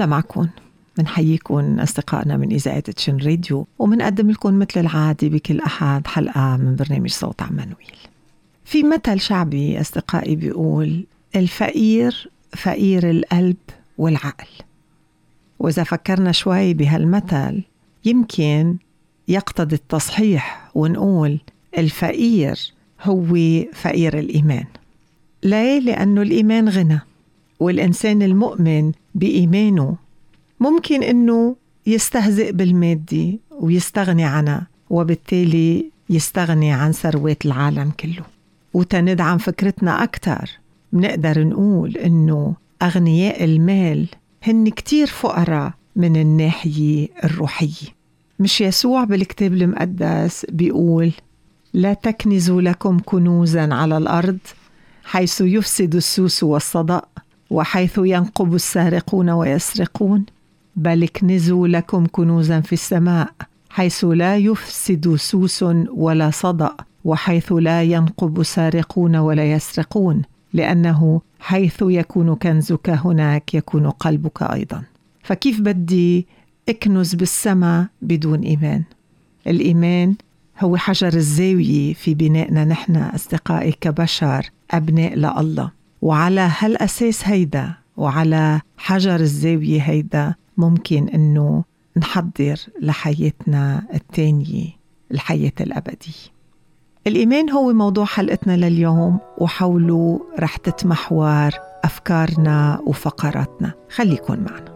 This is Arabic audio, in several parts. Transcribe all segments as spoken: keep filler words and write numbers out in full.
الله معكم. منحييكم أصدقائنا من إذاعة تشن راديو، ومنقدم لكم مثل العادة بكل أحد حلقة من برنامج صوت عمانويل. في مثل شعبي أصدقائي بيقول: الفقير فقير القلب والعقل. وإذا فكرنا شوي بهالمثل يمكن يقتضي التصحيح ونقول الفقير هو فقير الإيمان. ليه؟ لأنه الإيمان غنى، والإنسان المؤمن بإيمانه ممكن أنه يستهزئ بالمادي ويستغني عنها، وبالتالي يستغني عن ثروات العالم كله. وتندعم فكرتنا أكتر بنقدر نقول أنه أغنياء المال هن كتير فقراء من الناحية الروحية. مش يسوع بالكتاب المقدس بيقول: لا تكنزوا لكم كنوزا على الأرض حيث يفسد السوس والصدأ وحيث ينقب السارقون ويسرقون، بل اكنزوا لكم كنوزا في السماء حيث لا يفسد سوس ولا صدأ وحيث لا ينقب سارقون ولا يسرقون، لأنه حيث يكون كنزك هناك يكون قلبك أيضا. فكيف بدي اكنز بالسماء بدون إيمان؟ الإيمان هو حجر الزاوية في بنائنا نحن أصدقائي كبشر أبناء لله، وعلى هالأساس هيدا وعلى حجر الزاوية هيدا ممكن أنه نحضر لحياتنا التانية، الحياة الأبدية. الإيمان هو موضوع حلقتنا لليوم، وحوله رح تتمحور أفكارنا وفقراتنا. خليكن معنا.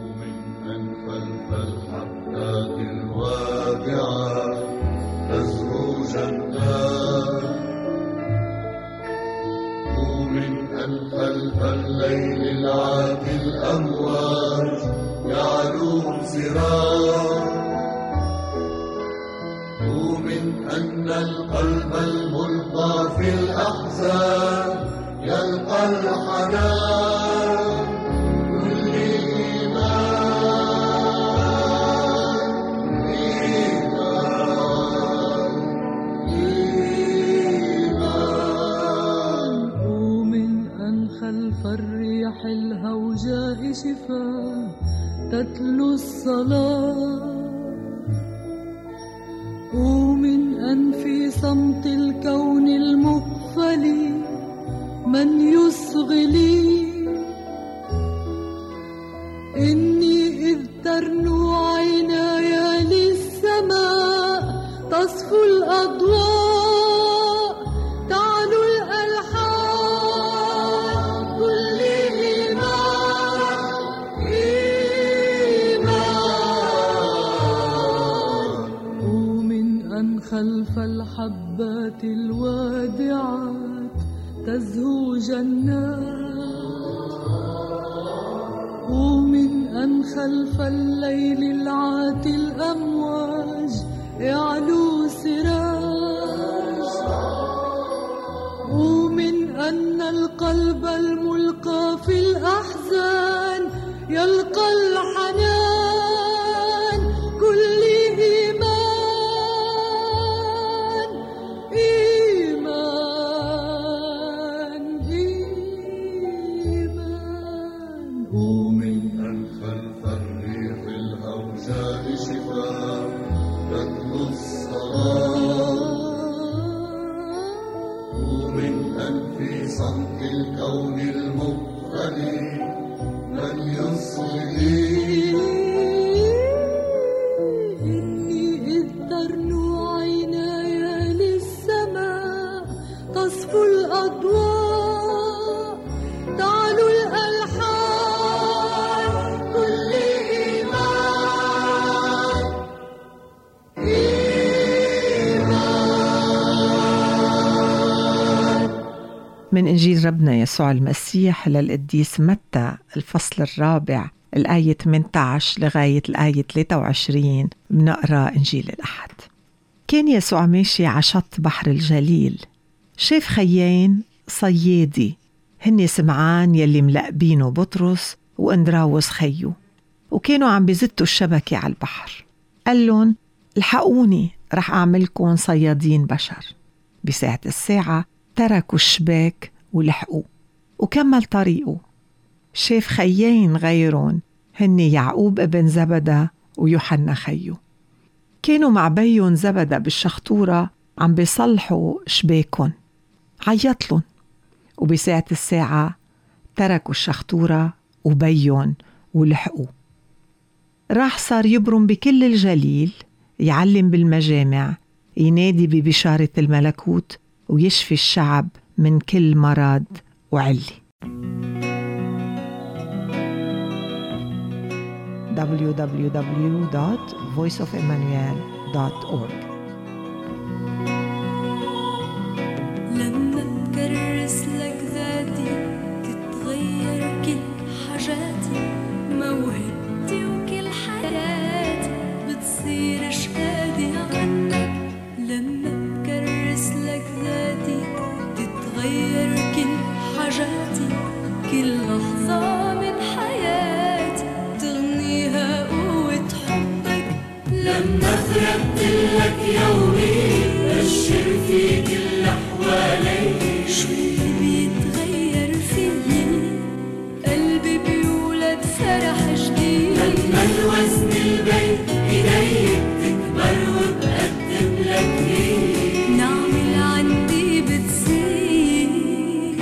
خلف الليل العاتي الأمواج يعلو سراج، ومن أن القلب الملقى في الأحزان يلقى الحنان، كل إيمان إيمان إيمان. ومن أن خلف الريح الهوجاء شفاء تتلو الصلاة، ومن أن في صمت الكون المقفل من يصغلي، إني إذ ترنو عيناي للسماء تصفو الأضواء تعلو الألحان، كل إيمان إيمان. ومن أن خلف الحبات الوادعات تزهو جنات، ومن أن خلف الليل العاتي الأمواج يعلو سراج، ومن أن القلب الملقى في الأحزان يلقى الحنان، كل إيمان إيمان إيمان. ومن أن خلف الريح الهوجاء شفاء تتلو الصلاة، ومن أن في صمت الكون المقفل من يصغي، إني إذ ترنو عيناي للسماء تصفو الأضواء تعلو الألحان، كل إيمان إيمان. من إنجيل ربنا يسوع المسيح للقديس متى الفصل الرابع الآية ثمانية عشر لغاية الآية ثلاثة وعشرين. بنقرأ إنجيل الأحد. كان يسوع ماشي على شط بحر الجليل، شاف خيين صيادي هني سمعان يلي ملقبينه بطرس واندراوس خيو، وكانوا عم بيزتوا الشبكة على البحر. قال لهم: الحقوني رح أعملكم صيادين بشر. بساعة الساعة تركوا الشباك ولحقوا وكمل طريقه. شاف خيين غيرون هن يعقوب ابن زبدة ويوحنا خيو. كانوا مع بيهم زبدة بالشخطورة عم بيصلحوا شباكن، عيطلن، وبساعة الساعة تركوا الشخطورة وبيهم ولحقوا. راح صار يبرم بكل الجليل، يعلم بالمجامع، ينادي ببشارة الملكوت ويشفي الشعب من كل مرض وعلي. دبليو دبليو دبليو دوت فويس اوف إيمانويل دوت أورج. لما تكرس لك ذاتي تتغير كل حاجاتي، موهبتي وكل حياتي بتصير شهادي عنك. لما تكرس لك ذاتي تتغير كل حاجاتي، كل لحظة من حياتي تغنيها قوة حبك. لما ترتلك يومي أشر في كل أحوالي، شوي بيتغير فيي قلبي بيولد فرح جديد. لما الوزن البيت إيدي بتكبر وبقدم لك إيه، نعمل عندي بتزيد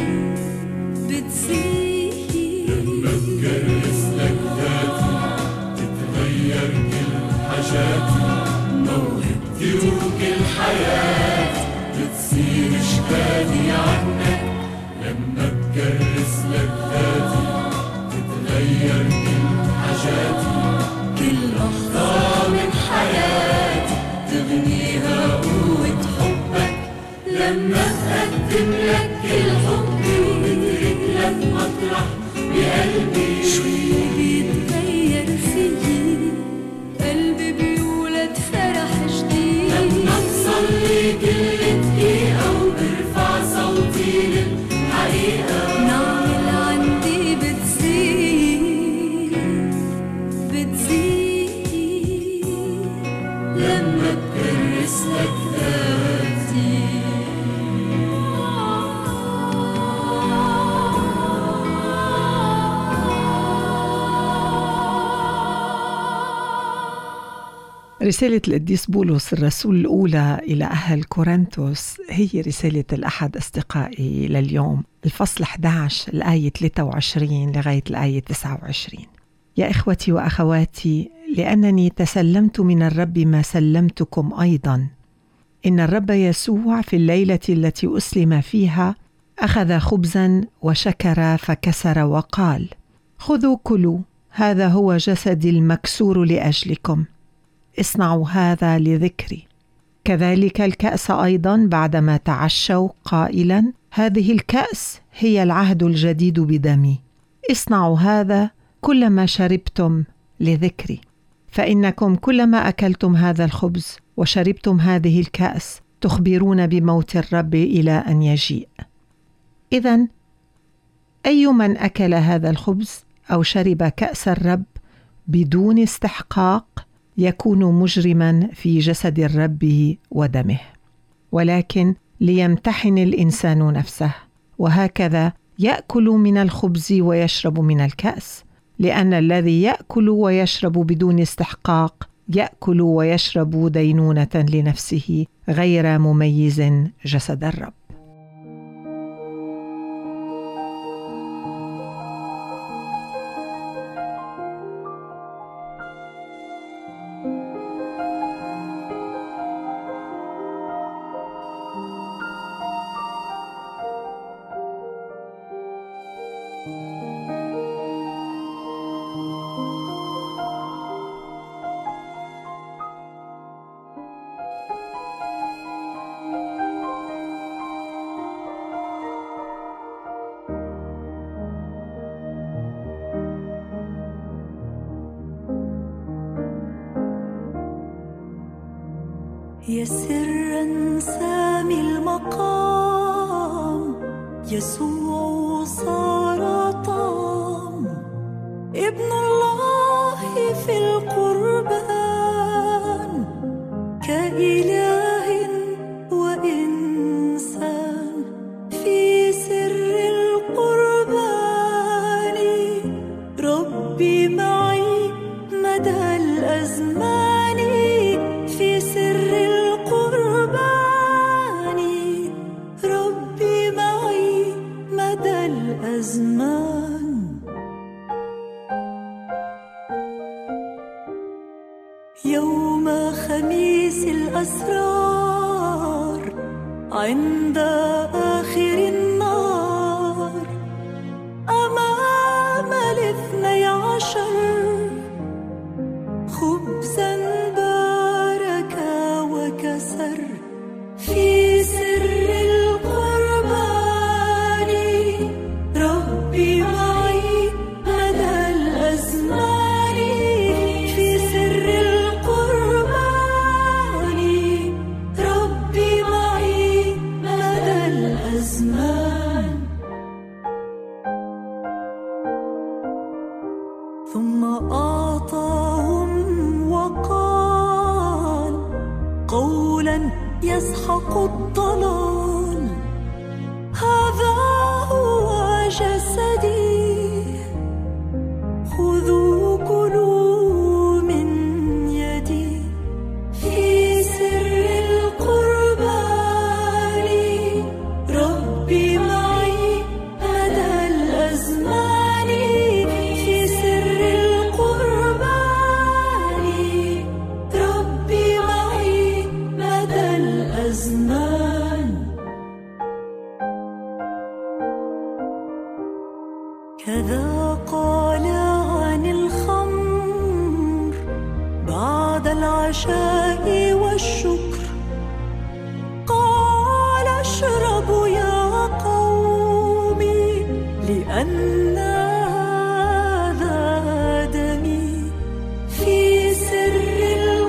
بتزيد. لما تكرس لك ذاتي تتغير كل حاجاتي، موهبتي وكل حياتي بتصير شهادي عنك. لما تكرس لك ذاتي تتغير كل حاجاتي، كل لحظة من حياتي تغنيها قوة حبك. لما تقدم لك كل حبي وتترك لك مطرح بقلبي، شوي بيتغير فيي قلبي بيولد فرح جديد. لما تصلي كل دقيقة وبرفع صوتي للحقيقة، نعمل عندي بتزيد بتزيد. لما تكرس لك ذاتي رسالة القديس بولس الرسول الأولى إلى أهل كورنثوس هي رسالة الأحد أصدقائي لليوم، الفصل أحد عشر الآية ثلاثة وعشرين لغاية الآية تسعة وعشرين. يا إخوتي وأخواتي، لأنني تسلمت من الرب ما سلمتكم أيضا، إن الرب يسوع في الليلة التي أسلم فيها أخذ خبزا وشكر فكسر وقال: خذوا كلوا، هذا هو جسدي المكسور لأجلكم، اصنعوا هذا لذكري. كذلك الكأس أيضا بعدما تعشوا قائلا: هذه الكأس هي العهد الجديد بدمي، اصنعوا هذا كلما شربتم لذكري. فإنكم كلما أكلتم هذا الخبز وشربتم هذه الكأس تخبرون بموت الرب إلى أن يجيء. إذن أي من أكل هذا الخبز أو شرب كأس الرب بدون استحقاق يكون مجرما في جسد الرب ودمه. ولكن ليمتحن الإنسان نفسه، وهكذا يأكل من الخبز ويشرب من الكأس، لأن الذي يأكل ويشرب بدون استحقاق يأكل ويشرب دينونة لنفسه غير مميز جسد الرب. يا سرا سامي المقام، يسوع صار طعم، ابن الله في القربان، كإله وإنسان في سر القربان. ربي معي خميس الأسرار عند آخر النار أمام الاثني عشر خبزا بارك وكسر في سر القربان ربي معي مدى الأزمان في سر القربان ربي معي مدى الأزمان ثم أعطاهم وقال قولا يسحق الضلال هذا هو جسدي خذوا كلوا من يدي في سر القربان ربي معي مدى الأزمان في سر القربان ربي معي مدى الأزمان كذا قال عن الخمر بعد العشاء والشكر قال اشربوا يا قومي لأن هذا دمي في سر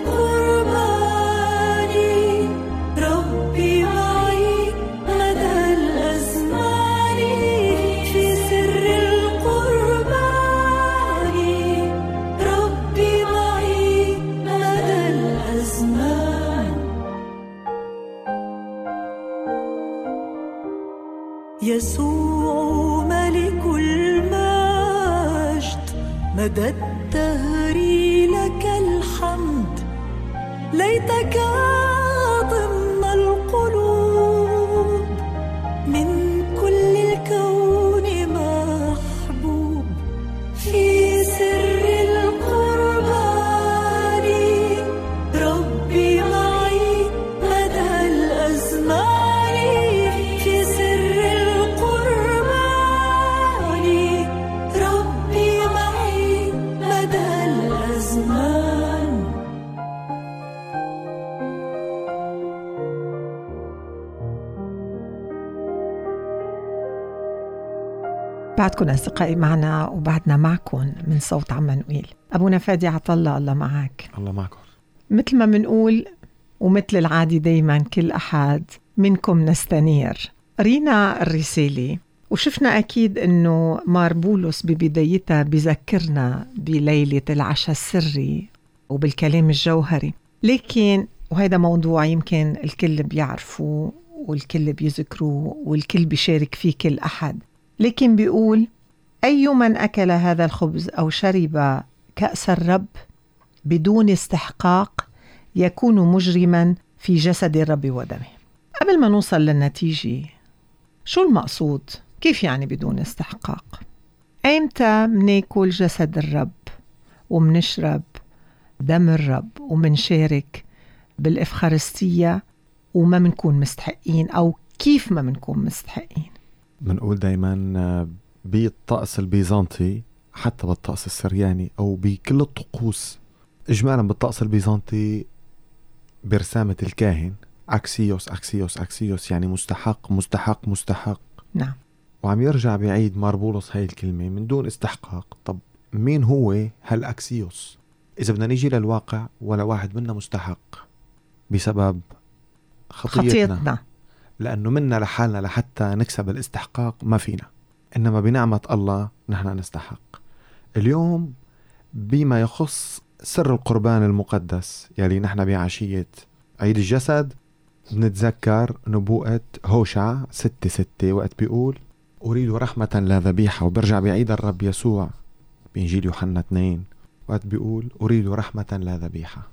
القربان ربي معي مدى الأزمان في سر القربان ربي معي مدى الأزمان يسوع ملك المجد مدى الدهر لك الحمد ليتك ضمن القلوب من كل الكون محبوب في سر القربان ربي معي مدى الأزمان في سر القربان ربي معي مدى الأزمان بعدكم أصدقائي معنا وبعدنا معكم من صوت عمانوئيل. أبونا فادي عطلة الله معك. الله معكم. مثل ما منقول ومثل العادي دايما كل أحد منكم نستنير. قرينا الرسالة وشفنا أكيد أنه مار بولس ببدايتها بذكرنا بليلة العشاء السري وبالكلام الجوهري، لكن وهذا موضوع يمكن الكل بيعرفوه والكل بيذكروه والكل بيشارك فيه كل أحد، لكن بيقول أي من أكل هذا الخبز أو شرب كأس الرب بدون استحقاق يكون مجرما في جسد الرب ودمه. قبل ما نوصل للنتيجة، شو المقصود؟ كيف يعني بدون استحقاق؟ أيمتى مناكل جسد الرب ومنشرب دم الرب ومنشارك بالإفخارستية وما منكون مستحقين، أو كيف ما منكون مستحقين؟ منقول دايما بالطقس البيزنطي، حتى بالطقس السرياني أو بكل الطقوس إجمالا، بالطقس البيزنطي برسامة الكاهن أكسيوس أكسيوس أكسيوس، يعني مستحق مستحق مستحق. نعم. وعم يرجع بعيد مار بولس هاي الكلمة من دون استحقاق. طب مين هو هالأكسيوس؟ إذا بدنا نيجي للواقع، ولا واحد منا مستحق بسبب خطيتنا, خطيتنا. لأنه منا لحالنا لحتى نكسب الاستحقاق ما فينا، إنما بنعمة الله نحن نستحق. اليوم بما يخص سر القربان المقدس يلي نحن بعشية عيد الجسد نتذكر نبوءة هوشع ستة ستة وقت بيقول أريد رحمة لا ذبيحة، وبرجع بعيد الرب يسوع بإنجيل يوحنا اثنين وقت بيقول أريد رحمة لا ذبيحة.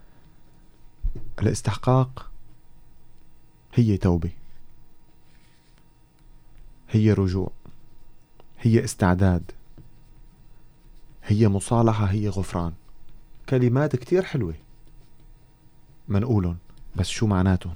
الاستحقاق هي توبة، هي رجوع، هي استعداد، هي مصالحة، هي غفران. كلمات كتير حلوة، منقولن، بس شو معناتهم؟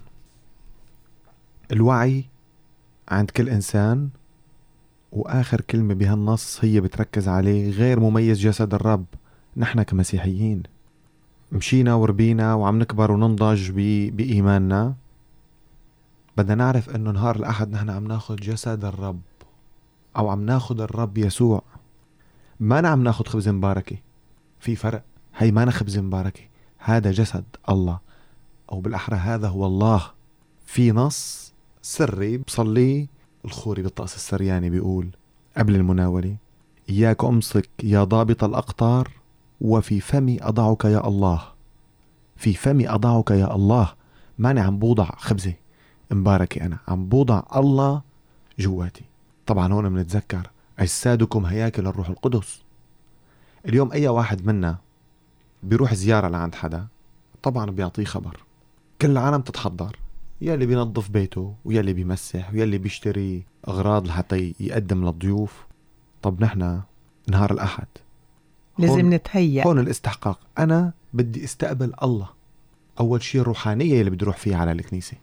الوعي عند كل إنسان، وآخر كلمة بهالنص هي بتركز عليه غير مميز جسد الرب. نحن كمسيحيين مشينا وربينا وعم نكبر وننضج بإيماننا، بدنا نعرف إنه نهار الأحد نحن عم ناخد جسد الرب، أو عم ناخد الرب يسوع. ما عم ناخد خبز مباركة، في فرق. هي ما خبز مباركة، هذا جسد الله، أو بالأحرى هذا هو الله. في نص سري بصلي الخوري بالطقس السرياني بيقول قبل المناولة: إياك أمسك يا ضابط الأقطار، وفي فمي أضعك يا الله. في فمي أضعك يا الله، ماني عم بوضع خبزة مباركة، أنا عم بوضع الله جواتي. طبعا هون بنتذكر أجسادكم هياكل الروح القدس. اليوم أي واحد منا بيروح زيارة لعند حدا، طبعا بيعطيه خبر، كل العالم تتحضر، يلي بينظف بيته ويلي بيمسح ويلي بيشتري أغراض لحتى يقدم للضيوف. طب نحن نهار الأحد لازم نتهيأ. هون الاستحقاق، أنا بدي استقبل الله. أول شيء الروحانية اللي بدي روح فيها على الكنيسة،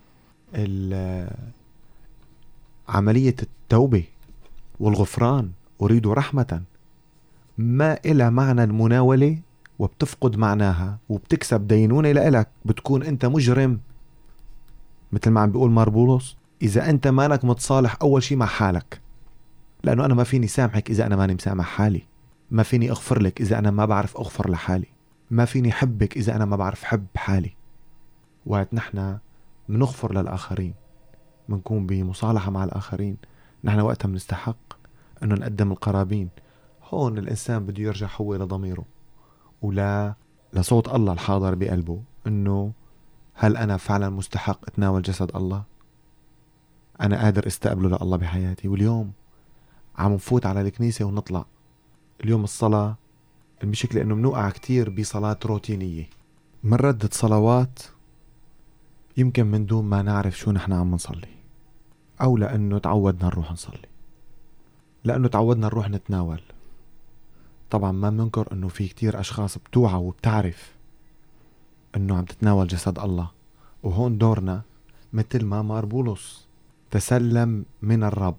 عملية التوبة والغفران، أريد رحمة، ما إلى معنى المناولة وبتفقد معناها وبتكسب دينونة لإلك، بتكون أنت مجرم. مثل ما عم بيقول ماربولوس: إذا أنت مالك متصالح أول شيء مع حالك، لأنه أنا ما فيني سامحك إذا أنا ماني مسامح حالي، ما فيني أغفر لك إذا أنا ما بعرف أغفر لحالي، ما فيني حبك إذا أنا ما بعرف حب حالي. وقت نحن منغفر للآخرين، منكون بمصالحة مع الآخرين، نحن وقتها منستحق أنه نقدم القرابين. هون الإنسان بده يرجع هو لضميره ولا لصوت الله الحاضر بقلبه، أنه هل أنا فعلا مستحق أتناول جسد الله؟ أنا قادر استقبله لله بحياتي؟ واليوم عم نفوت على الكنيسة ونطلع. اليوم الصلاة المشكلة أنه منوقع كتير بصلاة روتينية، منردد صلوات يمكن من دون ما نعرف شو نحن عم نصلي، أو لأنه تعودنا نروح نصلي، لأنه تعودنا نروح نتناول. طبعا ما مننكر أنه في كتير أشخاص بتوعى وبتعرف أنه عم تتناول جسد الله، وهون دورنا مثل ما ماربولوس تسلم من الرب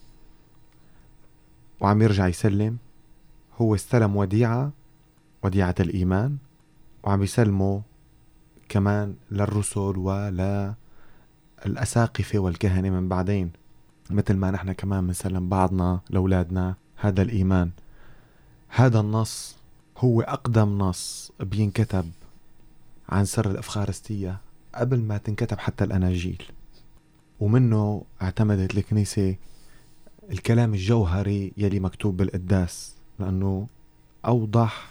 وعم يرجع يسلم. هو استلم وديعة، وديعة الإيمان، وعم يسلمه كمان للرسل وللأساقفة والكهنة من بعدين، مثل ما نحن كمان منسلم بعضنا لأولادنا هذا الإيمان. هذا النص هو أقدم نص بينكتب عن سر الأفخارستية قبل ما تنكتب حتى الأناجيل، ومنه اعتمدت الكنيسة الكلام الجوهري يلي مكتوب بالقداس، لأنه أوضح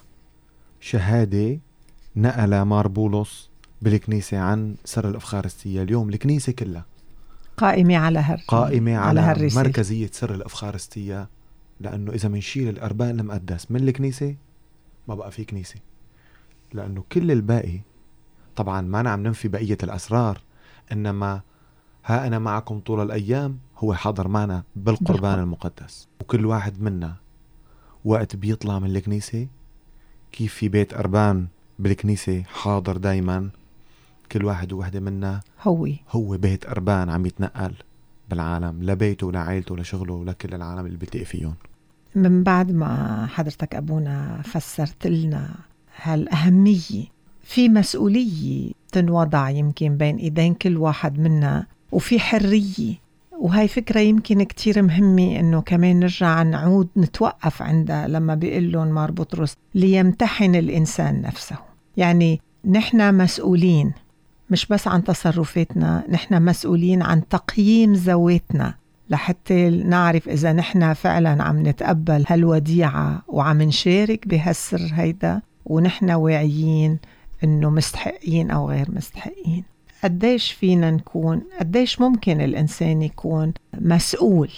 شهادة نقل ماربولوس بالكنيسة عن سر الأفخارستية. اليوم الكنيسة كلها قائمة على هر قائمة على, على هالرسالة. مركزية سر الأفخارستية، لأنه إذا منشيل الأربان المقدس من الكنيسة ما بقى في كنيسة، لأنه كل الباقي طبعا ما نعم ننفي بقية الأسرار، إنما ها أنا معكم طول الأيام هو حاضر معنا بالقربان المقدس. وكل واحد منا وقت بيطلع من الكنيسة، كيف في بيت أربان بالكنيسة حاضر دايما، كل واحد ووحدة منا هو هو بيت أربان عم يتنقل بالعالم لبيته لعائلته لشغله لكل العالم اللي بيلتقي فيهم. من بعد ما حضرتك أبونا فسرت لنا هالأهمية، في مسؤولية تنوضع يمكن بين إيدين كل واحد منا، وفي حرية، وهاي فكرة يمكن كتير مهمة إنه كمان نرجع نعود نتوقف عندها لما بيقولون مار بطرس ليمتحن الإنسان نفسه. يعني نحن مسؤولين مش بس عن تصرفاتنا، نحن مسؤولين عن تقييم ذواتنا لحتى نعرف إذا نحن فعلا عم نتقبل هالوديعة وعم نشارك بهالسر هيدا، ونحن واعيين إنه مستحقين أو غير مستحقين. قديش فينا نكون، قديش ممكن الإنسان يكون مسؤول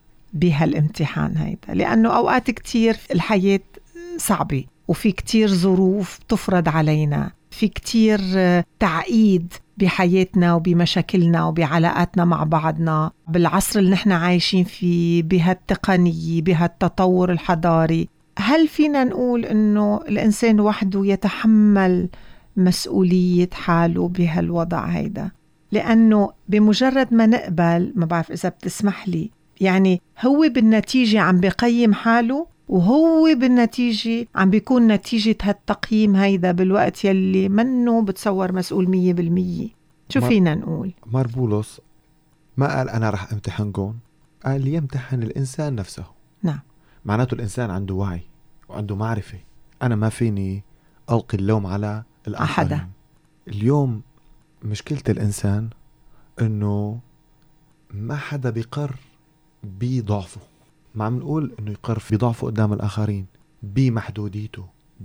بهالامتحان هيدا، لأنه أوقات كتير الحياة صعبة، وفي كتير ظروف تفرض علينا، في كتير تعقيد بحياتنا وبمشاكلنا وبعلاقاتنا مع بعضنا بالعصر اللي نحن عايشين فيه، بهالتقنية، بهالتطور الحضاري. هل فينا نقول إنه الإنسان وحده يتحمل مسؤولية حاله بهالوضع هيدا، لأنه بمجرد ما نقبل، ما بعرف إذا بتسمح لي، يعني هو بالنتيجة عم بيقيم حاله، وهو بالنتيجة عم بيكون نتيجة هالتقييم هيدا بالوقت يلي منه بتصور مسؤول مية بالمية. شو فينا نقول؟ مار بولس ما قال أنا رح امتحنكم، قال يمتحن الإنسان نفسه. نعم، معناته الإنسان عنده وعي وعنده معرفة. أنا ما فيني ألقي اللوم على الآخرين. أحدا. اليوم مشكلة الإنسان إنه ما حدا بيقر بضعفه. ما عم نقول إنه يقر بضعفه قدام الآخرين، بمحدوديته،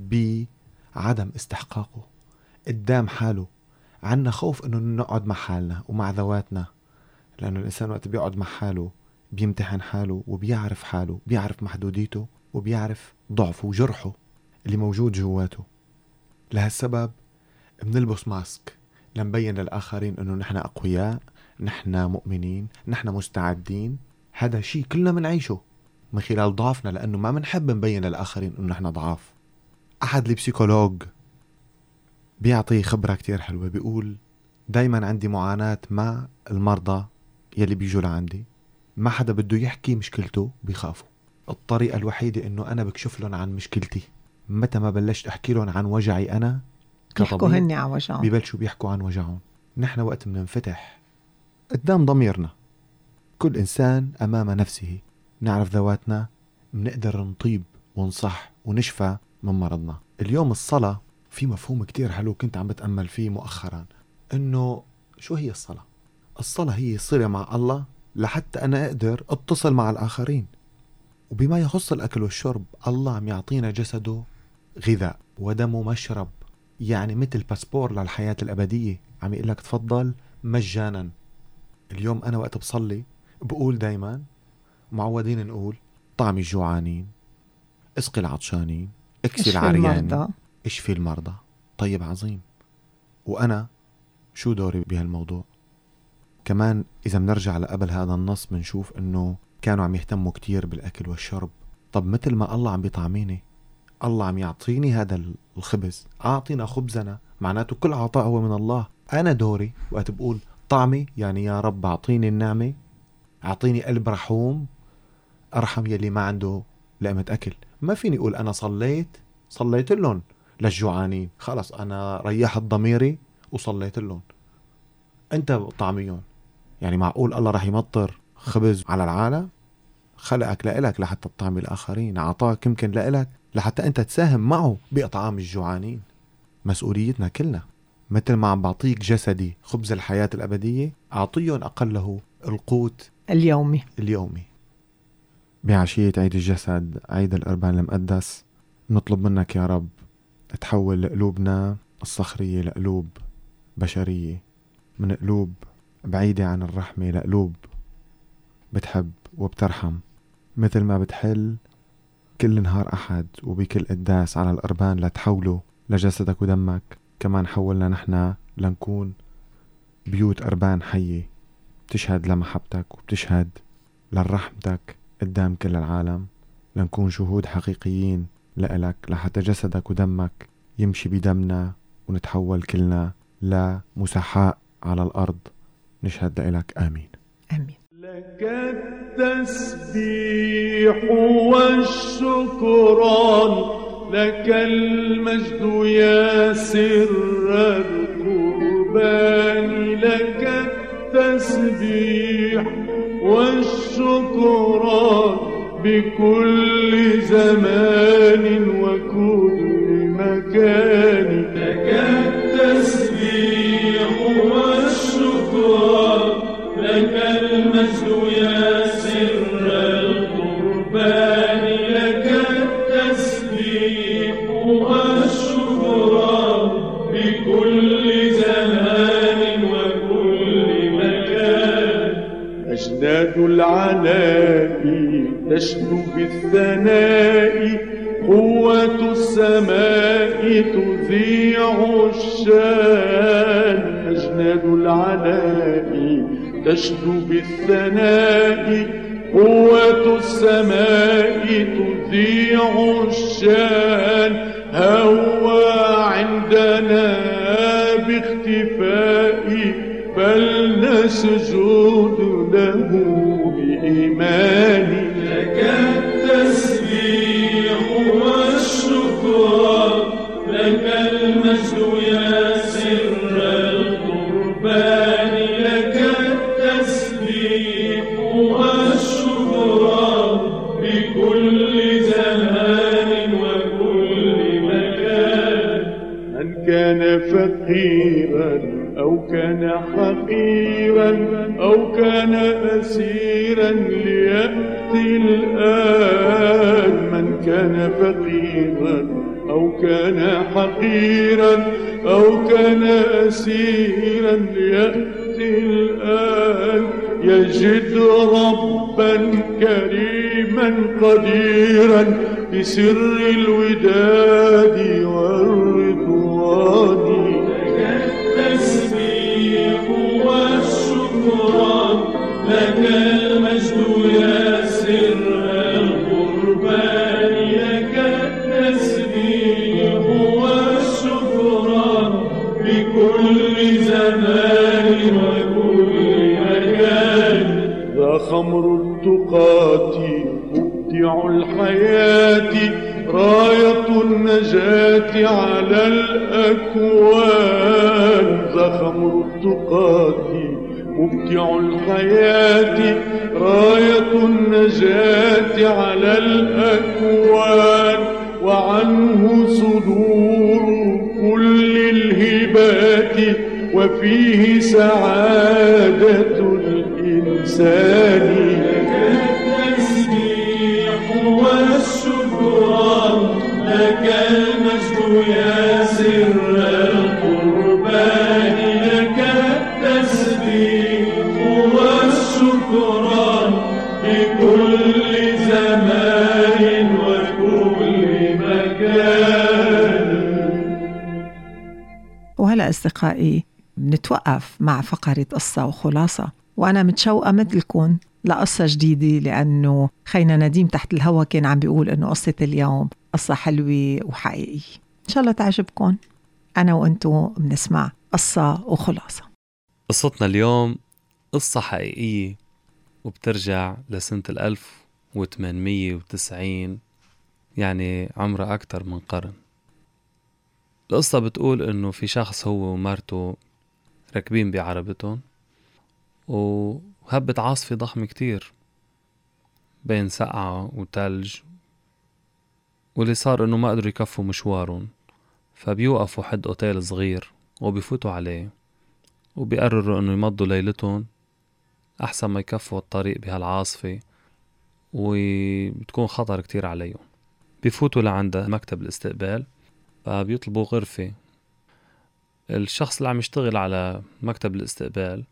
بعدم استحقاقه قدام حاله. عنا خوف إنه نقعد مع حالنا ومع ذواتنا، لأنه الإنسان وقت بيقعد مع حاله بيمتحن حاله وبيعرف حاله، بيعرف محدوديته وبيعرف ضعفه وجرحه اللي موجود جواته. لهالسبب بنلبس ماسك لنبين للآخرين إنه نحن أقوياء، نحن مؤمنين، نحن مستعدين. هذا شيء كلنا منعيشه من خلال ضعفنا، لأنه ما منحب نبين للآخرين إنه نحن ضعاف. أحد البسيكولوج بيعطي خبرة كتير حلوة، بيقول دايما عندي معاناة مع المرضى يلي بيجوا لعندي، ما حدا بده يحكي مشكلته، بيخافوا. الطريقة الوحيدة إنه أنا بكشف لهم عن مشكلتي. متى ما بلشت أحكي لهم عن وجعي أنا بيحكوا هني عن وجعهم، بيبلشوا بيحكوا عن وجعهم. نحن وقت مننفتح قدام ضميرنا، كل إنسان أمام نفسه، نعرف ذواتنا، منقدر نطيب ونصح ونشفى من مرضنا. اليوم الصلاة في مفهوم كتير حلو كنت عم بتأمل فيه مؤخرا، إنه شو هي الصلاة؟ الصلاة هي صلة مع الله لحتى أنا أقدر أتصل مع الآخرين. وبما يخص الأكل والشرب، الله عم يعطينا جسده غذاء ودمه مشرب، يعني مثل باسبور للحياة الأبدية، عم يقول لك تفضل مجانا. اليوم أنا وقت بصلي بقول دايما، معودين نقول طعم الجوعانين، اسقي العطشانين، اكسي العريانين، اشفي المرضى. طيب عظيم. وأنا شو دوري بهالموضوع؟ كمان إذا منرجع لقبل هذا النص منشوف إنه كانوا عم يهتموا كتير بالأكل والشرب. طب مثل ما الله عم بيطعميني، الله عم يعطيني هذا الخبز، أعطينا خبزنا، معناته كل عطاء هو من الله. أنا دوري وقت بقول طعمي، يعني يا رب أعطيني النعمة، أعطيني قلب رحوم، أرحم يلي ما عنده لقمة أكل. ما فيني أقول أنا صليت صليت لهم للجوعانين، خلص أنا ريحت ضميري وصليت لهم. أنت طعميون، يعني معقول الله رح يمطر خبز على العالم؟ خلقك لإلك لحتى تطعمي الآخرين، عطاك يمكن لإلك لحتى أنت تساهم معه بإطعام الجوعانين. مسؤوليتنا كلنا، مثل ما عم بعطيك جسدي خبز الحياة الأبدية، أعطيهم أقله القوت اليومي اليومي. بعشية عيد الجسد، عيد القربان المقدس، نطلب منك يا رب تحول قلوبنا الصخرية لقلوب بشرية، من قلوب بعيدة عن الرحمة لقلوب بتحب وبترحم، مثل ما بتحل كل نهار أحد وبكل قداس على القربان لتحوله لجسدك ودمك. كمان حولنا نحنا لنكون بيوت قربان حية بتشهد لمحبتك وبتشهد لرحمتك قدام كل العالم، لنكون شهود حقيقيين لإلك، لحتى جسدك ودمك يمشي بدمنا ونتحول كلنا لمسحاء على الأرض نشهد لإلك. آمين آمين. لك التسبيح والشكران، لك المجد يا سر القربان، لك التسبيح والشكران بكل زمان وكل مكان. لك التسبيح والشكران، لك المجد يا سر القربان، لك التسبيح والشكران بكل زمان وكل مكان. أجناد العناء تشدو بالثناء، قوة السماء تذيع الشان. أجناد العناء تشدو بالثناء، قوة السماء تذيع الشان. هوى عندنا الكفاء بل نسجد له بإيمان. لك التسبيح والشكر، لك المجد يا سر القربان. لك التسبيح والشكر بكل زمان وكل مكان. من كان فقيرا أو كان حقيرا أو كان أسيرا ليأتي الآن. من كان فقيرا أو كان حقيرا أو كان أسيرا ليأتي الآن. يجد ربا كريما قديرا بسر الوداد والرضوان. لك المجد يا سر القربان. لك التسبيح والشكر بكل زمان وكل مكان. ذا خمر التقات مبدع الحياة، راية النجاة على الأكوان. ذا خمر التقات مبدع الحياة، راية النجاة على الأكوان. وعنه صدور كل الهبات وفيه سعادة الإنسان. لك التسبيح والشكر، لك المجد يا سر القربان. لك التسبيح والشكر بكل زمان وكل مكان. وهلأ أصدقائي بنتوقف مع فقرة قصة وخلاصة، وأنا متشوقة مثلكم لقصة جديدة، لأنه خينا نديم تحت الهوا كان عم بيقول أنه قصة اليوم قصة حلوة وحقيقية. إن شاء الله تعجبكم. أنا وأنتو بنسمع قصة وخلاصة. قصتنا اليوم قصة حقيقية وبترجع لسنة الألف وثمانمية وتسعين، يعني عمرها أكتر من قرن. القصة بتقول إنه في شخص هو ومرته راكبين بعربتهم، وهبت عاصفة ضخمة كتير بين سقعة وتلج، واللي صار إنه ما قدروا يكفوا مشوارهم، فبيوقفوا حد أوتيل صغير وبيفوتوا عليه وبيقرروا إنه يمضوا ليلتهم أحسن ما يكفوا الطريق بهالعاصفة وبتكون خطر كتير عليهم. بيفوتوا لعند مكتب الاستقبال، فبيطلبوا غرفة. الشخص اللي عم يشتغل على مكتب الاستقبال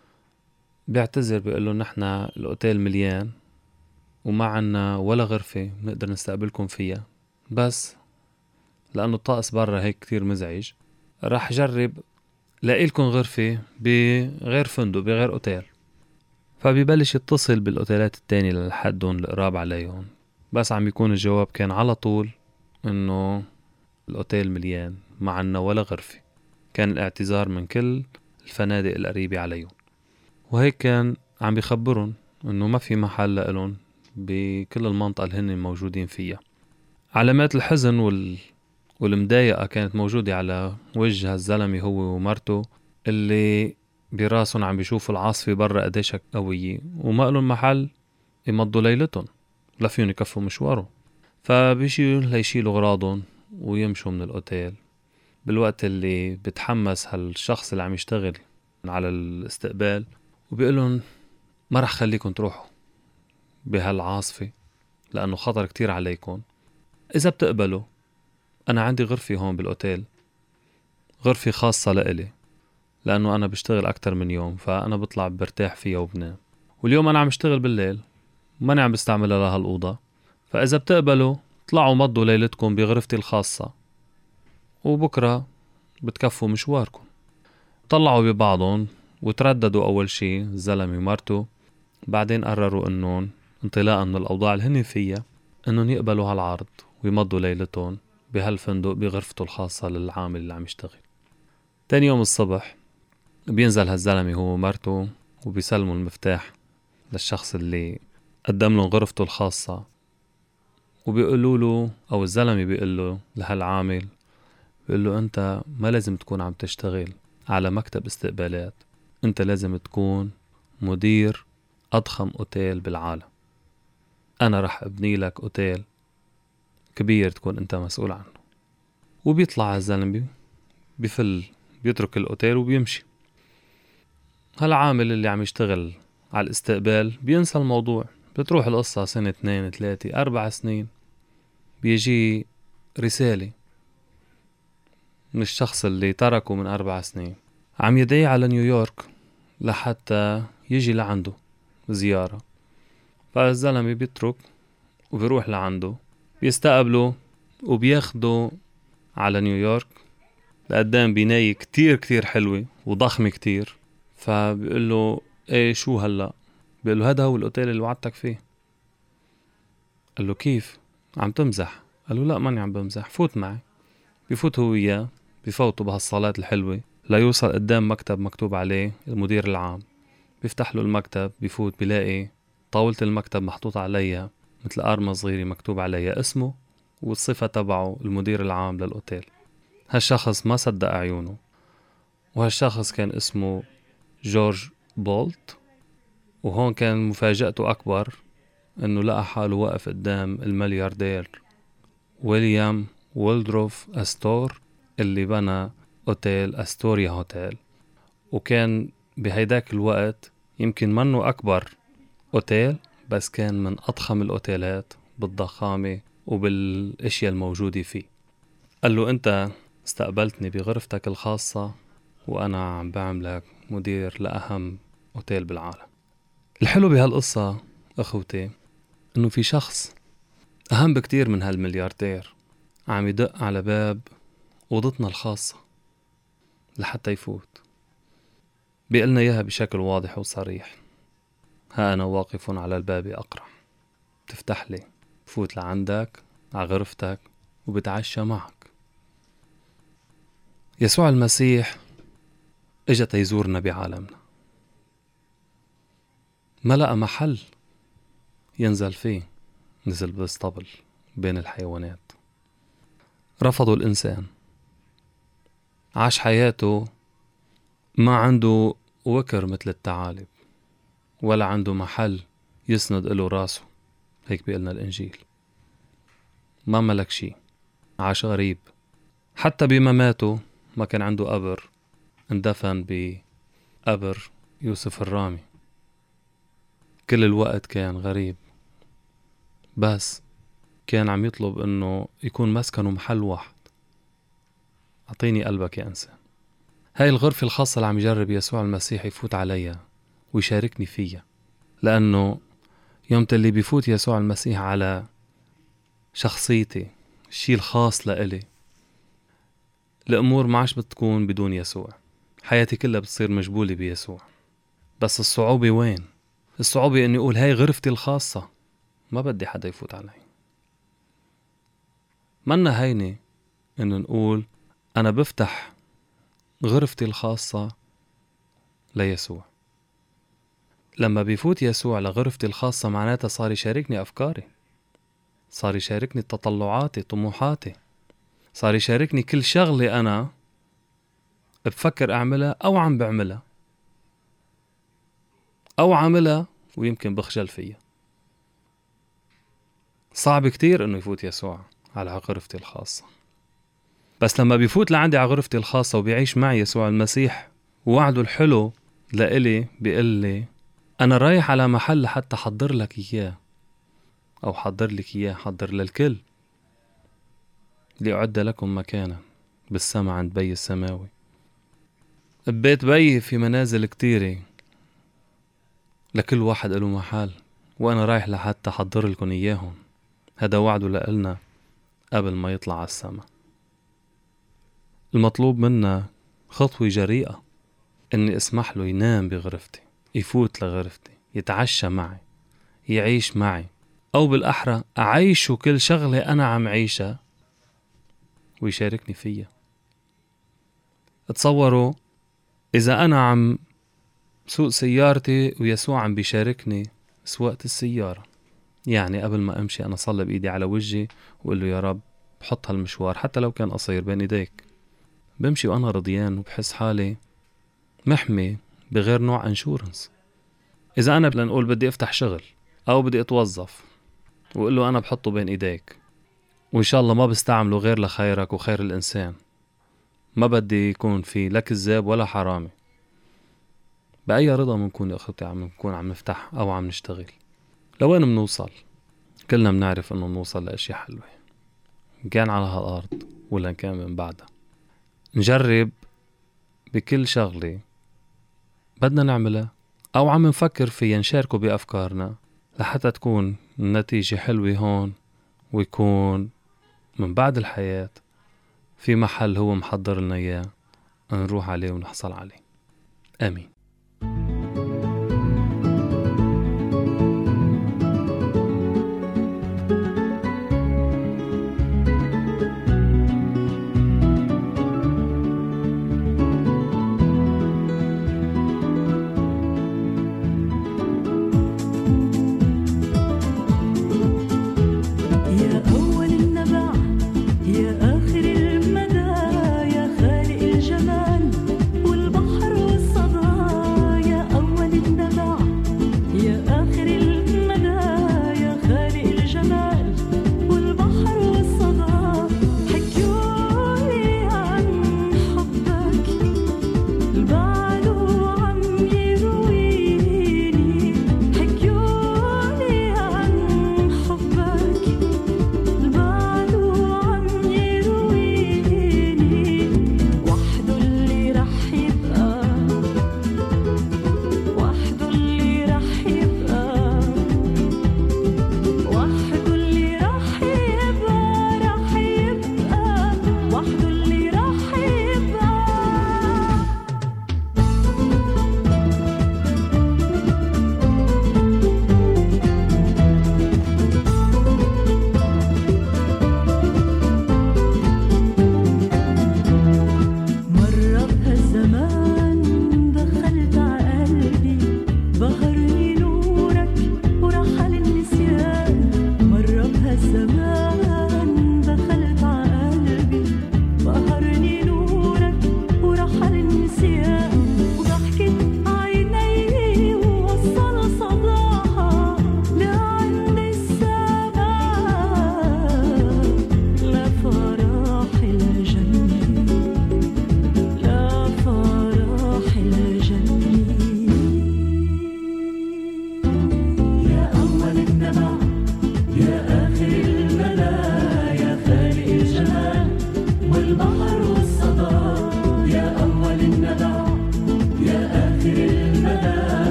بيعتذر، بيقول له نحن الأوتيل مليان وما عنا ولا غرفة نقدر نستقبلكم فيها، بس لأنه الطقس برا هيك كتير مزعج راح جرب لاقي لكم غرفة بغير فندق بغير أوتيل. فبيبلش يتصل بالأوتيلات التانية لحدهم القراب عليهم، بس عم يكون الجواب كان على طول إنه الأوتيل مليان ما عنا ولا غرفة. كان الاعتذار من كل الفنادق القريبة عليهم، وهيك كان عم بيخبرون إنه ما في محل لهم بكل المنطقة اللي هن موجودين فيها. علامات الحزن وال... والمضايقة كانت موجودة على وجه الزلمة هو ومرته، اللي براسهم عم بيشوفوا العاصفة برا قديش قوية وما لهم محل يمضوا ليلتهم لا فيهم يكفوا مشوارهم. فبيشيلوا ليشيلوا غراضهم ويمشوا من الأوتيل، بالوقت اللي بتحمس هالشخص اللي عم يشتغل على الاستقبال وبيقولون ما رح خليكم تروحوا بهالعاصفة لأنه خطر كتير عليكم. إذا بتقبلوا أنا عندي غرفة هون بالأوتيل، غرفة خاصة لإلي لأنه أنا بشتغل أكتر من يوم، فأنا بطلع برتاح فيها وبنام، واليوم أنا عم اشتغل بالليل ماني عم بستعملها لها الأوضة. فإذا بتقبلوا طلعوا مضوا ليلتكم بغرفتي الخاصة وبكرة بتكفوا مشواركم. طلعوا ببعضهم وترددوا أول شي الزلمة ومرته، بعدين قرروا أنهم انطلاقا من الأوضاع اللي هن فيها أنهم يقبلوا هالعرض ويمضوا ليلتهم بهالفندق بغرفته الخاصة للعامل اللي عم يشتغل. تاني يوم الصبح بينزل هالزلمة هو ومرته وبيسلموا المفتاح للشخص اللي قدم لهم غرفته الخاصة، وبيقولوا له، أو الزلمة بيقول له لهالعامل، بيقول له أنت ما لازم تكون عم تشتغل على مكتب استقبالات، أنت لازم تكون مدير أضخم أوتيل بالعالم. أنا رح أبني لك أوتيل كبير تكون أنت مسؤول عنه. وبيطلع الزلمة بفل بيترك الأوتيل وبيمشي. هالعامل اللي عم يشتغل على الاستقبال بينسى الموضوع. بتروح القصة سنة اثنين ثلاثة أربع سنين، بيجي رسالة من الشخص اللي تركه من أربع سنين، عم يدعي على نيويورك لحتى يجي لعنده زيارة. فالزلمة بيترك وبيروح لعنده، بيستقبله وبياخده على نيويورك لقدام بناية كتير كتير حلوة وضخمة كتير. فبيقول له ايه شو هلأ؟ بيقول له هذا هو الأوتيل اللي وعدتك فيه. قال له كيف؟ عم تمزح؟ قال له لا ماني عم بمزح، فوت معي. بيفوت هو وياه، بيفوتوا بهالصالات الحلوة لا يوصل قدام مكتب مكتوب عليه المدير العام. بيفتح له المكتب، بيفوت بيلاقي طاولة المكتب محطوط عليها مثل قارمة صغيرة مكتوب عليها اسمه والصفة تبعه المدير العام للأوتيل. هالشخص ما صدق عيونه، وهالشخص كان اسمه جورج بولت. وهون كان مفاجأته أكبر، إنه لقى حاله واقف قدام الملياردير ويليام وولدروف أستور اللي بنى أوتيل أستوريا هوتيل. وكان بهيداك الوقت يمكن منه أكبر أوتيل، بس كان من أضخم الأوتيلات بالضخامة وبالأشياء الموجودة فيه. قال له أنت استقبلتني بغرفتك الخاصة وأنا عم بعملك مدير لأهم أوتيل بالعالم. الحلو بهالقصة أخوتي إنه في شخص أهم بكتير من هالملياردير عم يدق على باب أوضتنا الخاصة لحتى يفوت. بيقلنا إياها بشكل واضح وصريح: ها أنا واقف على الباب أقرع، تفتح لي، فوت لعندك على غرفتك وبتعشى معك. يسوع المسيح اجت يزورنا بعالمنا، ما لقى محل ينزل فيه، نزل بالاسطبل بين الحيوانات. رفضوا الإنسان، عاش حياته ما عنده وكر مثل الثعالب، ولا عنده محل يسند له راسه، هيك بيقلنا الإنجيل. ما ملك شي، عاش غريب. حتى بمماته ما كان عنده قبر، اندفن بقبر يوسف الرامي. كل الوقت كان غريب، بس كان عم يطلب انه يكون مسكنه محل واحد. اعطيني قلبك يا انسان. هاي الغرفة الخاصة اللي عم يجرب يسوع المسيح يفوت عليها ويشاركني فيها، لانه يوم اللي بيفوت يسوع المسيح على شخصيتي، الشيء الخاص لإلي، الأمور ما عادش بتكون بدون يسوع. حياتي كلها بتصير مجبولة بيسوع. بس الصعوبة وين؟ الصعوبة إني أقول هاي غرفتي الخاصة، ما بدي حدا يفوت علي. منا هيني إنه نقول أنا بفتح غرفتي الخاصة ليسوع. لما بيفوت يسوع لغرفتي الخاصة معناتها صار يشاركني أفكاري، صار يشاركني تطلعاتي، طموحاتي، صار يشاركني كل شغلة أنا بفكر أعملها أو عم بعملها أو عاملها ويمكن بخجل فيها. صعب كتير إنه يفوت يسوع على غرفتي الخاصة، بس لما بيفوت لعندي على غرفتي الخاصة وبيعيش معي يسوع المسيح، ووعده الحلو لإلي بيقول لي أنا رايح على محل حتى حضر لك إياه، أو حضر لك إياه، حضر للكل، لأعد لكم مكانا بالسما عند بي السماوي. ببيت بي في منازل كتيرة، لكل واحد له محل، وأنا رايح لحتى حضر لكم إياهم. هذا وعده لإلنا قبل ما يطلع على السما. المطلوب منا خطوة جريئة، إني اسمح له ينام بغرفتي، يفوت لغرفتي، يتعشى معي، يعيش معي، أو بالأحرى أعيشه كل شغلة أنا عم عيشها ويشاركني فيها. تصوروا إذا أنا عم سوق سيارتي ويسوع عم بيشاركني سواقة السيارة، يعني قبل ما أمشي أنا صلي بإيدي على وجهي وقل له يا رب بحط هالمشوار حتى لو كان قصير بين إيديك. بمشي وأنا رضيان وبحس حالي محمي بغير نوع انشورنس. إذا أنا لنقول بدي أفتح شغل أو بدي أتوظف وقل له أنا بحطه بين إيديك وإن شاء الله ما بستعمله غير لخيرك وخير الإنسان، ما بدي يكون في لا كذاب ولا حرامي، بأي رضا منكون يا أخوتي عم نكون عم نفتح أو عم نشتغل. لوين منوصل؟ كلنا بنعرف أنه نوصل لأشياء حلوة كان على هالأرض ولا كان من بعدها. نجرب بكل شغلة بدنا نعملها أو عم نفكر فيها نشاركه بأفكارنا لحتى تكون النتيجة حلوة هون، ويكون من بعد الحياة في محل هو محضر لنا إياه نروح عليه ونحصل عليه. آمين. والبحر والصدى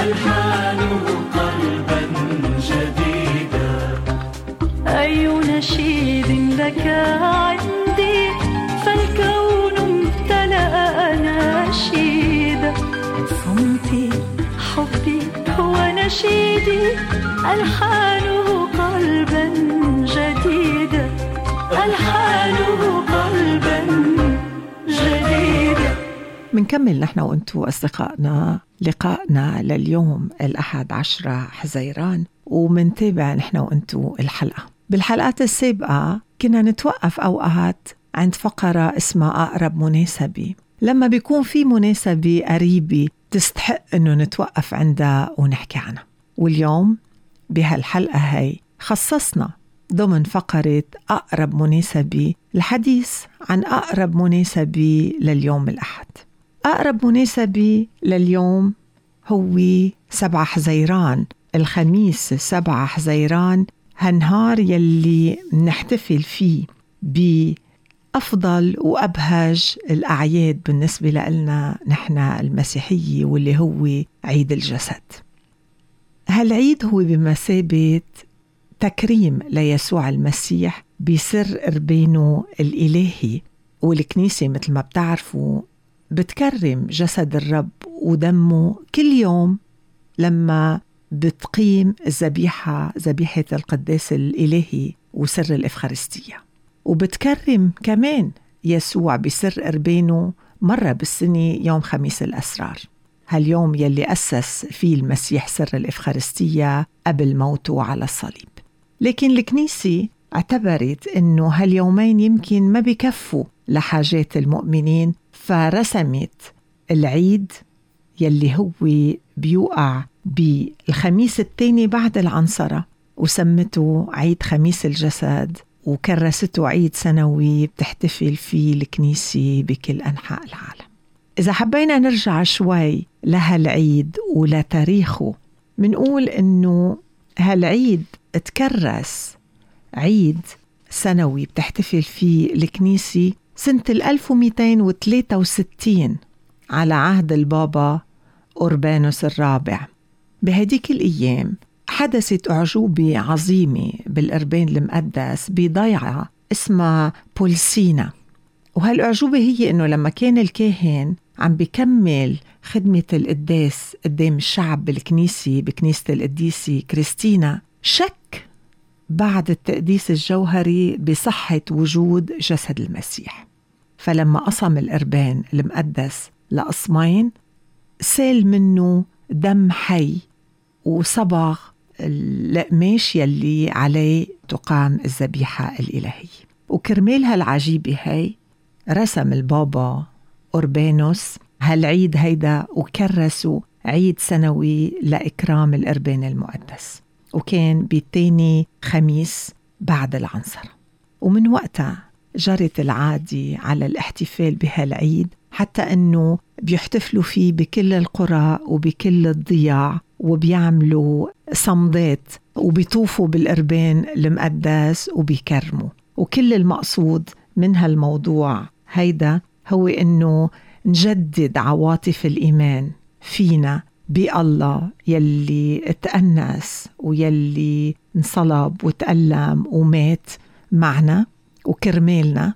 ألحانه قلبا جديدا. أي نشيد لك عندي فالكون امتلأ نشيدا. صمتي حبي هو نشيدي ألحانه قلبا جديدا. ألحانه قلبا جديدا. منكمل نحن وانتو أصدقائنا لقائنا لليوم الأحد عشرة حزيران، ومنتابع نحن وانتو الحلقة. بالحلقات السابقة كنا نتوقف أوقات عند فقرة اسمها أقرب مناسبة، لما بيكون في مناسبة قريبة تستحق أنه نتوقف عندها ونحكي عنها. واليوم بهالحلقة هاي خصصنا ضمن فقرة أقرب مناسبة الحديث عن أقرب مناسبة لليوم الأحد. أقرب مناسبة لليوم هو سبعة حزيران، الخميس سبعة حزيران، هالنهار يلي نحتفل فيه بأفضل وأبهج الأعياد بالنسبة لنا نحن المسيحية، واللي هو عيد الجسد. هالعيد هو بمثابة تكريم ليسوع المسيح بسر إربانه الإلهي، والكنيسة مثل ما بتعرفوا بتكرم جسد الرب ودمه كل يوم لما بتقيم الذبيحة، ذبيحة القداس الإلهي وسر الإفخارستية. وبتكرم كمان يسوع بسر إربانه مرة بالسنة يوم خميس الأسرار، هاليوم يلي أسس فيه المسيح سر الإفخارستية قبل موته على الصليب. لكن الكنيسة اعتبرت إنه هاليومين يمكن ما بيكفوا لحاجات المؤمنين، فرسمت العيد يلي هو بيوقع بالخميس الثاني بعد العنصرة وسمته عيد خميس الجسد، وكرسته عيد سنوي بتحتفل فيه الكنيسة بكل أنحاء العالم. إذا حبينا نرجع شوي لهالعيد ولتاريخه، منقول إنه هالعيد اتكرس عيد سنوي بتحتفل فيه الكنيسة سنة ألف ومئتين وثلاثة وستين على عهد البابا أوربانوس الرابع. بهديك الأيام حدثت أعجوبة عظيمة بالإربان المقدس بضيعة اسمها بولسينا. وهالأعجوبة هي إنه لما كان الكاهن عم بيكمل خدمة القداس قدام الشعب بالكنيسة بكنيسة القديسة كريستينا، شك بعد التقديس الجوهري بصحة وجود جسد المسيح. فلما قسم الإربان المقدس لقسمين سال منه دم حي وصبغ القماش يلي عليه تقام الذبيحة الإلهية. وكرمال هالعجيبة هاي رسم البابا أوربانوس هالعيد هيدا وكرسوا عيد سنوي لإكرام الإربان المقدس، وكان بالتاني خميس بعد العنصرة. ومن وقتها جرت العادة على الاحتفال بهالعيد، حتى أنه بيحتفلوا فيه بكل القرى وبكل الضياع، وبيعملوا صمدات وبيطوفوا بالإربان المقدس وبيكرموا. وكل المقصود من هالموضوع هيدا هو أنه نجدد عواطف الإيمان فينا بالله يلي اتأنس ويلي انصلب وتألم ومات معنا وكرمالنا،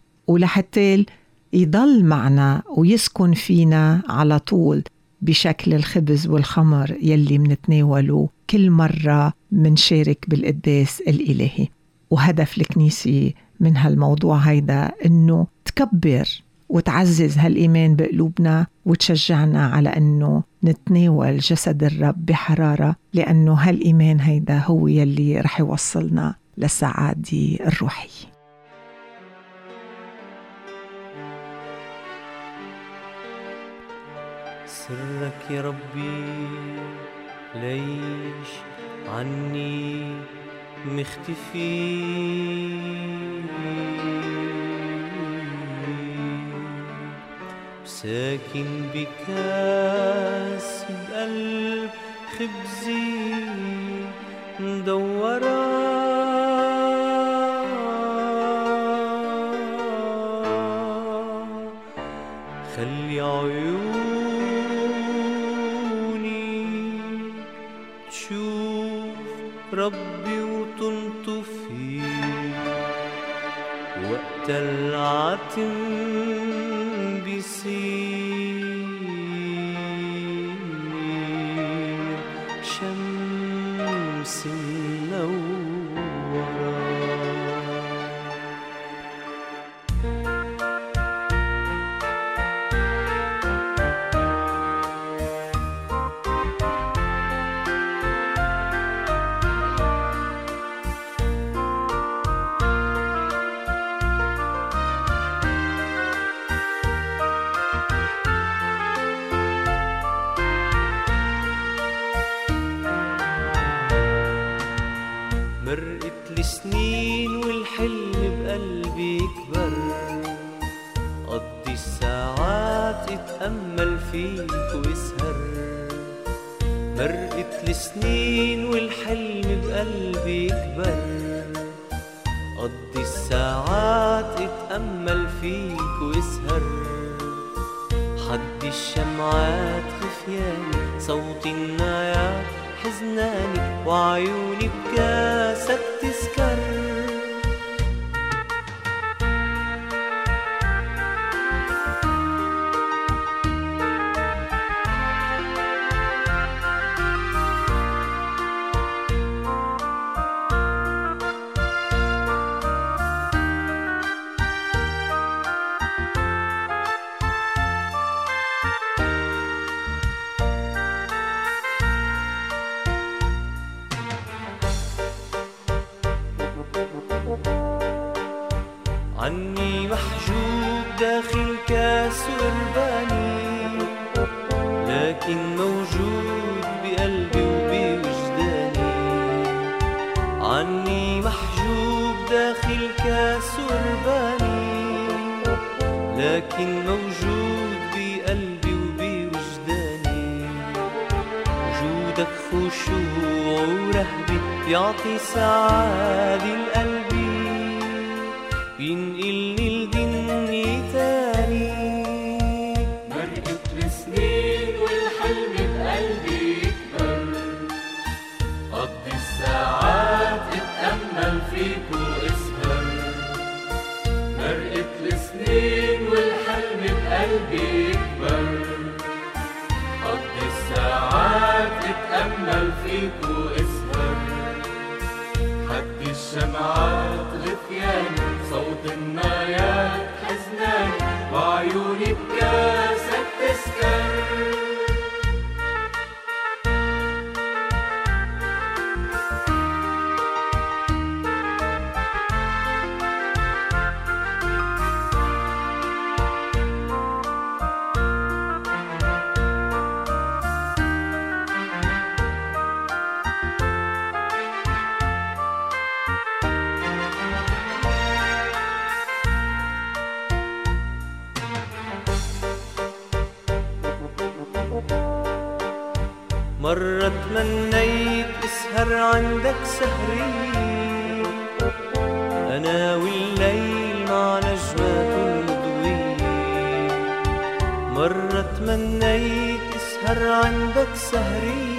ولحتى يضل معنا ويسكن فينا على طول بشكل الخبز والخمر يلي منتناوله كل مرة منشارك بالقداس الإلهي. وهدف الكنيسة من هالموضوع هيدا إنه تكبر وتعزز هالإيمان بقلوبنا وتشجعنا على أنه نتناول جسد الرب بحرارة، لأنه هالإيمان هيدا هو يلي رح يوصلنا للسعادة الروحية. سرك يا ربي ليش عني مختفي، ساكن بكاس بقلب خبزي مدورة، خلي عيوني تشوف ربي وتنطفي وقت العتم بيصير شمس منورة. مرقت السنين والحلم بقلبي يكبر، قضي الساعات اتأمل فيك واسهر. مرقت السنين والحلم بقلبي يكبر، قضي الساعات اتأمل فيك واسهر. حدي الشمعات خفياني، صوت النايات حزناني، وعيوني بكاسك تسكر. عني محجوب داخل كاس وقرباني، لكن موجود بقلبي وبوجداني. عني محجوب داخل كاس وقرباني، لكن موجود بقلبي وبوجداني. وجودك خشوع ورهبة بيعطي سعادة لقلبي، ينقلني لدنيا تاني. مرقت السنين والحلم بقلبي يكبر، قضي الساعات اتأمل فيك واسهر. مرقت السنين والحلم بقلبي يكبر، قضي الساعات اتأمل فيك واسهر. حدي الشمعات غثياني، صوت النايات حزناني، وعيوني بكاسك تسكر. مرة تمنيت اسهر عندك سهري، أنا والليل مع نجمات المضوية. مرة تمنيت اسهر عندك سهري،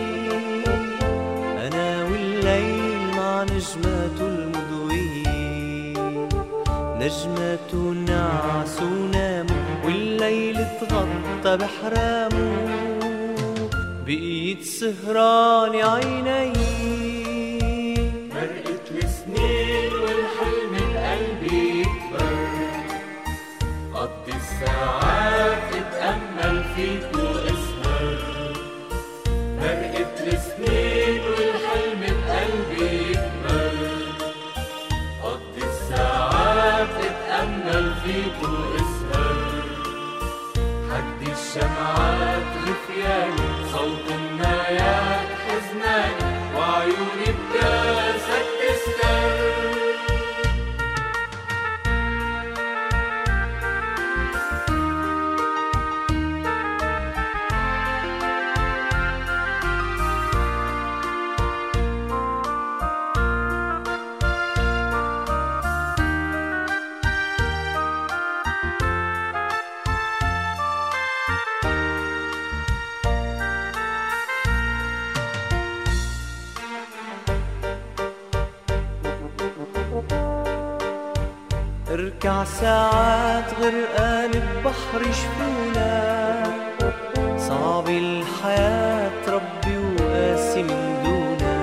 أنا والليل مع نجمات المضوية. نجمات نعس وناموا، والليل تغطى بحرامه، بقيت سهراني عيني. مرقت السنين والحلم بقلبي يكبر، قضي الساعات اتأمل فيك واسهر. مرقت السنين والحلم بقلبي يكبر، قضي الساعات اتأمل فيك واسهر. حدي الشمعات غثياني، صوت النايات حزناني، وعيوني بكاسك تسكر. اركع ساعات غرقان ببحر شفونا، صعب الحياة ربي وقاسي من دونا.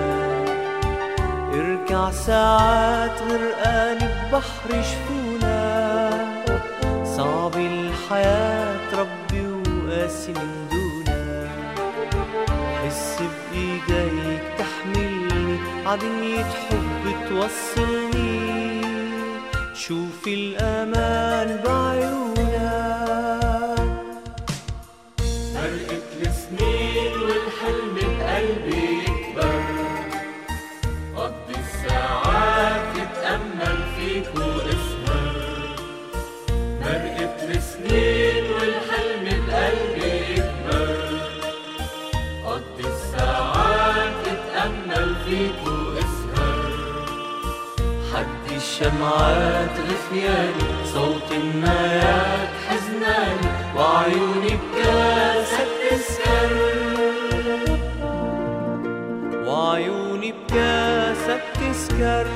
اركع ساعات غرقان ببحر شفونا، صعب الحياة ربي وقاسي من دونا. حس بإيديك تحملني عدنية حب توصلني، شوف الأمان بعيونك. مرقت السنين والحلم بقلبي يكبر، قضي الساعات تتأمل فيك واسهر. مرقت السنين والحلم بقلبي يكبر، قضي الساعات تتأمل فيك واسهر. حدي الشمعات غثياني، صوت النايات حزناني، وعيوني بكاسة تسكر، وعيوني بكاسة تسكر.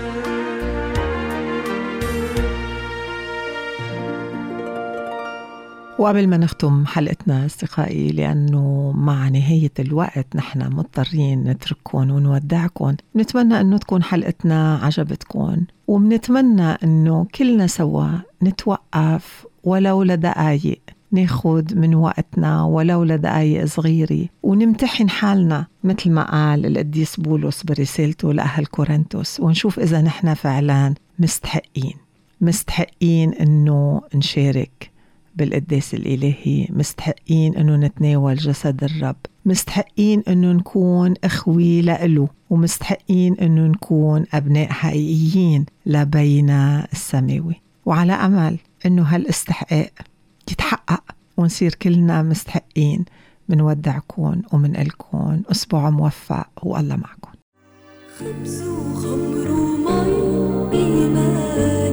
وقبل ما نختم حلقتنا أصدقائي، لأنه مع نهاية الوقت نحن مضطرين نترككم ونودعكم، نتمنى أنه تكون حلقتنا عجبتكم، وبنتمنى أنه كلنا سوا نتوقف ولو لدقايق، ناخد من وقتنا ولو لدقايق صغيرة، ونمتحن حالنا مثل ما قال القديس بولس برسالته لأهل كورنثوس، ونشوف إذا نحن فعلا مستحقين مستحقين أنه نشارك بالقداس الإلهي، مستحقين أنه نتناول جسد الرب، مستحقين أنه نكون أخوي لإله، ومستحقين أنه نكون أبناء حقيقيين لبينا السماوي. وعلى أمل أنه هالاستحقاق يتحقق ونصير كلنا مستحقين، منودعكم ومنقلكم أسبوع موفق والله معكم. خبز وخمر ومي إيمان